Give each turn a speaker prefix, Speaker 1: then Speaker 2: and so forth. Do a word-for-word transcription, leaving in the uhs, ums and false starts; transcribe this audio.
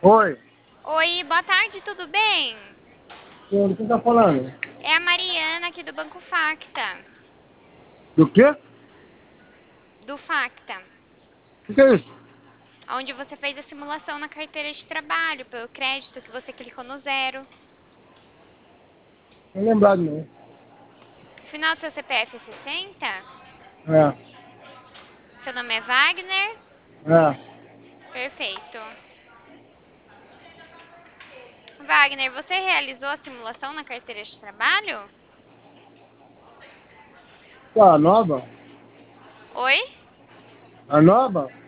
Speaker 1: Oi,
Speaker 2: Oi, boa tarde, tudo bem?
Speaker 1: senhor, quem tá falando?
Speaker 2: É a Mariana aqui do Banco Facta.
Speaker 1: Do quê?
Speaker 2: Do Facta.
Speaker 1: O que é isso?
Speaker 2: Onde você fez a simulação na carteira de trabalho, pelo crédito que você clicou no zero.
Speaker 1: Não lembrado não.
Speaker 2: O final do seu C P F é sessenta?
Speaker 1: É,
Speaker 2: Seu nome é Wagner?
Speaker 1: é.
Speaker 2: Perfeito. Wagner, você realizou a simulação na carteira de trabalho?
Speaker 1: Tá, a nova?
Speaker 2: Oi?
Speaker 1: A nova?